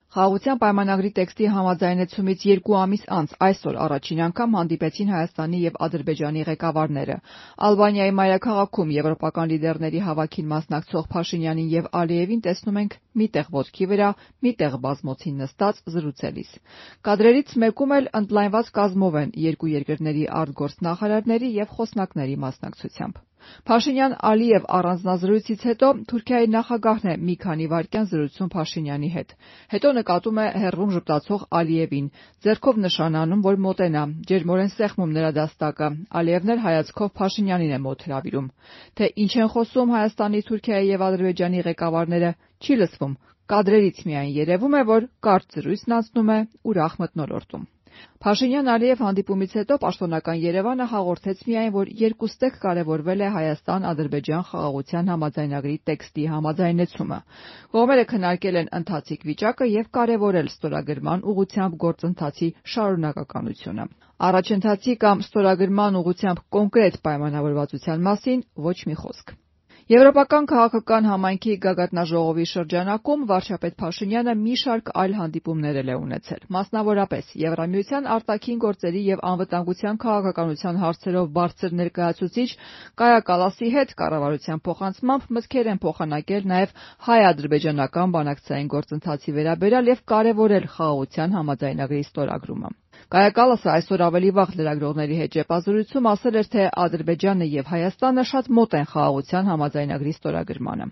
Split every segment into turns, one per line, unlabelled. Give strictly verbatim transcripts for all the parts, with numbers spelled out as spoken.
Խաղաղության պայմանագրի տեքստի համաձայնեցումից երկու ամիս անց այսօր առաջին անգամ հանդիպեցին Հայաստանի եւ Ադրբեջանի ղեկավարները։ Ալբանիայի մայրաքաղաքում եվրոպական լիդերների հավաքին մասնակցող Փաշինյանին եւ Ալիևին տեսնում ենք մի տեղ ոտքի վրա, մի տեղ բազմոցին նստած զրուցելիս։ Կադրերից մեկում էլ ընդլայնված կազմով են երկու երկրների արտգործնախարարների եւ խոսնակների մասնակցությամբ։ Փաշինյան-Ալիև առանձնազրույցից հետո Թուրքիայի նախագահն է մի քանի վայրկյան զրուցում Փաշինյանի հետ։ Հետո նկատում է հեռվում ժպտացող Ալիևին, ձեռքով նշան անում, որ մոտենա, ջերմորեն սեղմում նրա դաստակը։ Ալիևն էլ հայացքով Փաշինյանին է մոտ հրավիրում։ Թե ինչ են խոսում Հայաստանի, Թուրքիայի եւ Ադրբեջանի ղեկավարները, չի լսվում։ Կադրերից միայն երևում է, որ կարճ զրույցն անցնում է ուրախ մթնոլորտում։ Փաշինյան-Ալիև հանդիպումից հետո պաշտոնական Երևանը հաղորդեց միայն, որ երկուստեք կարևորվել է Հայաստան-Ադրբեջան խաղաղության համաձայնագրի տեքստի համաձայնեցումը։ Կողմերը քննարկել են ընթացիկ վիճակը եւ կարևորել ստորագրման ուղղությամբ գործընթացի շարունակականությունը։ Առաջընթացի կամ ստորագրման ուղղությամբ կոնկրետ պայմանավորվածության մասին ոչ մի խոսք։ Եվրոպական քաղաքական համայնքի գագաթնաժողովի շրջանակում վարչապետ Փաշինյանը մի շարք այլ հանդիպումներ է ունեցել։ Մասնավորապես Եվրամիության արտաքին գործերի եւ անվտանգության քաղաքականության հարցերով բարձր ներկայացուցիչ Կայա Կալասի հետ կառավարության փոխանցմամբ մտքեր են փոխանակել նաեւ հայ-ադրբեջանական բանակցային գործընթացի վերաբերյալ եւ կարեւորել խաղաղության համաձայնագրի ստորագրումը։ Կայա Կալասը այսօր ավելի վաղ լրագրողների հետ ճեպազրույցում ասել էր, թե Ադրբեջանը եւ Հայաստանը շատ մոտ են խաղաղության համաձայնագրի ստորագրմանը։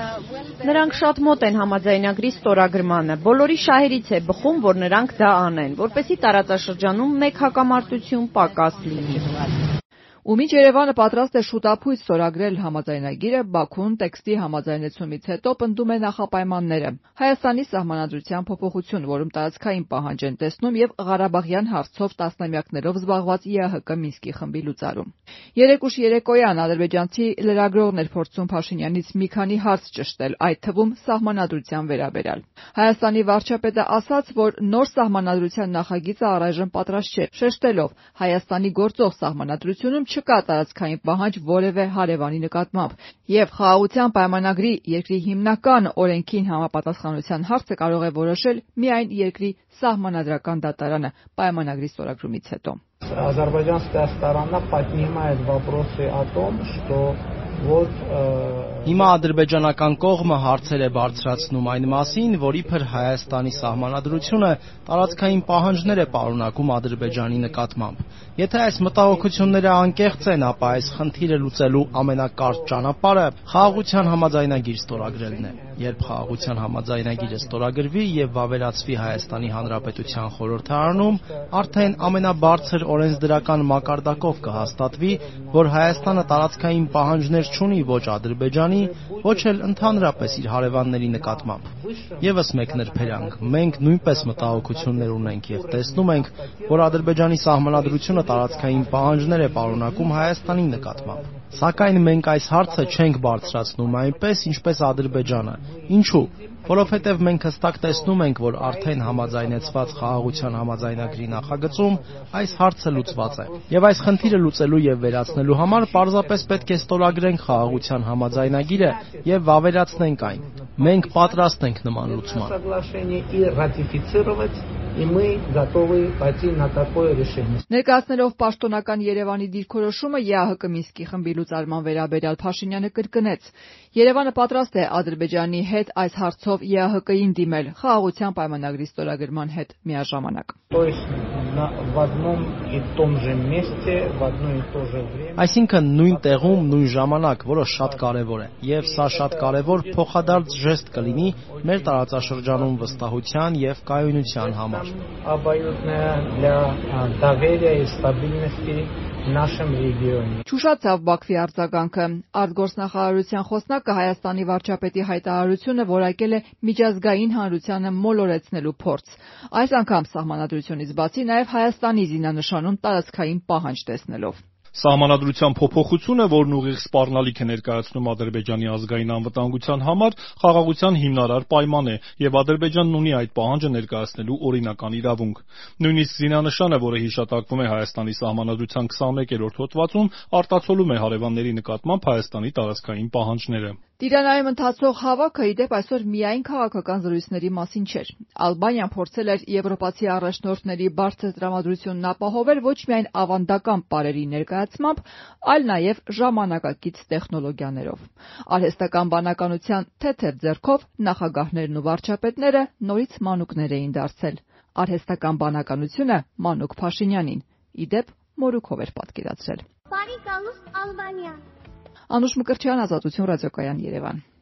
Նրանք շատ մոտ են համաձայնագրի ստորագրմանը։ Բոլորի շահերից է բխում, որ նրանք դա անեն, որպեսզի տարածաշրջանում մեկ հակամարտություն պակաս լինի։
Ու մինչ Երևանը պատրաստ է շուտափույթ ստորագրել համաձայնագիրը, Բաքուն տեքստի համաձայնեցումից հետո պնդում է նախապայմանները։ Հայաստանի սահմանադրության փոփոխություն, որում տարածքային պահանջ են տեսնում եւ Ղարաբաղյան հարցով տասնամյակներով զբաղված ԵԱՀԿ Մինսկի խմբի լուծարում։ Երեք ուշ երեկոյան ադրբեջանցի լրագրողն էր փորձում Փաշինյանից մի քանի հարց ճշտել, այդ թվում սահմանադրության վերաբերյալ։ Հայաստանի վարչապետը ասաց, որ նոր սահմանադրության նախագիծը առայժմ պատրաստ չէ, շեշտելով Հայաստանի գործող սահմանադրությունում չկա տարածքային պահանջ որևէ հարևանի նկատմամբ, եւ խաղաղության պայմանագրի երկրի հիմնական օրենքին համապատասխանության հարցը կարող է որոշել միայն երկրի սահմանադրական դատարանը պայմանագրի ստորագրումից հետո։
Азербайджанская сторона поднимает вопросы о том, что вот
Հիմա ադրբեջանական կողմը հարցեր է բարձրացնում այն մասին, որ իբր Հայաստանի սահմանադրությունը տարածքային պահանջներ է պարունակում Ադրբեջանի նկատմամբ։ Եթե այս մտահոգությունները անկեղծ են, ապա այս խնդիրը լուծելու ամենակարճ ճանապարհը խաղաղության համաձայնագիր ստորագրելն է։ Երբ խաղաղության համաձայնագիրը ստորագրվի եւ վավերացվի Հայաստանի Հանրապետության խորհրդարանում, արդեն ամենաբարձր օրենսդրական մակարդակով կհաստատվի, որ Հայաստանը տարածքային պահանջներ չունի ոչ Ադրբեջանի, ոչ էլ ընդհանրապես իր հարևանների նկատմամբ։ Եվս մեկ նրբերանգ, մենք նույնպես մտահոգություններ ունենք եւ տեսնում ենք, որ Ադրբեջանի սահմանադրությունը տարածքային պահանջներ է պարունակում Հայաստանի նկատմամբ։ Սակայն մենք այս հարցը չենք բարձրացնում այնպես, ինչպես Ադրբեջանը։ Ինչու՞։ Որովհետև մենք հստակ տեսնում ենք, որ արդեն համաձայնեցված խաղաղության համաձայնագրի նախագծում այս հարցը լուծված է։ Եվ այս խնդիրը լուծելու եւ վերացնելու համար պարզապես պետք է ստորագրենք խաղաղության համաձայնագիրը եւ վավերացնենք այն։ Մենք պատրաստ ենք նման լուծման։
Ներկայացնելով պաշտոնական Երևանի դիրքորոշումը ԵԱՀԿ Մինսկի խմբի լուծարման վերաբերյալ Փաշինյանը կրկնեց. Երևանը պատրաստ է Ադրբեջանի հետ այս հարցով ԵԱՀԿ-ին դիմել խաղաղության պայմանագրի ստորագրման հետ միաժամանակ։
Այսինքն նույն տեղում, նույն ժամանակ, որը շատ կարևոր է, եւ սա շատ կարևոր փոխադարձ ժեստ կլինի մեր տարածաշրջանում վստահության եւ կայունության համար։
Չուշացավ Բաքվի արձագանքը։ Արտգործնախարարության խոսնակը Հայաստանի վարչապետի հայտարարությունը որակել է միջազգային հանրությանը մոլորեցնելու փորձ։ Այս անգամ սահմանադրությունից բացի նաև Հայաստանի զինանշանում տարածքային պահանջ տեսնելով։
Սահմանադրության փոփոխությունը, որն ուղիղ սպառնալիք է ներկայացնում Ադրբեջանի ազգային անվտանգության համար, խաղաղության հիմնարար պայման է, եւ Ադրբեջանն ունի այդ պահանջը ներկայացնելու օրինական իրավունք։ Նույնիսկ զինանշանը, որը հիշատակվում է Հայաստանի սահմանադրության քսանմեկերորդ հոդվածում, արտացոլում է հարևանների նկատմամբ Հայաստանի տարածքային պահանջները։
Տիրանայում ընթացող հավաքը ի դեպ այսօր միայն քաղաքական զրույցների մասին չէր։ Ալբանիան փորձել էր եվրոպացի առաջնորդների բարձր տրամադրությունն ապահովել ոչ միայն ավանդական պարերի ներկայացմամբ, այլ նաև ժամանակակից տեխնոլոգիաներով։ Արհեստական բանականության թեթև ձեռքով նախագահներն ու վարչապետները նորից մանուկներ էին դարձել։ Արհեստական բանականությունը Մանուկ Փաշինյանին ի դեպ մորուքով էր պատկերացրել։
Բարի գալուստ Ալբանիա։
Անուշ Մկրտչյան, Ազատություն ռադիոկայան, Երևան։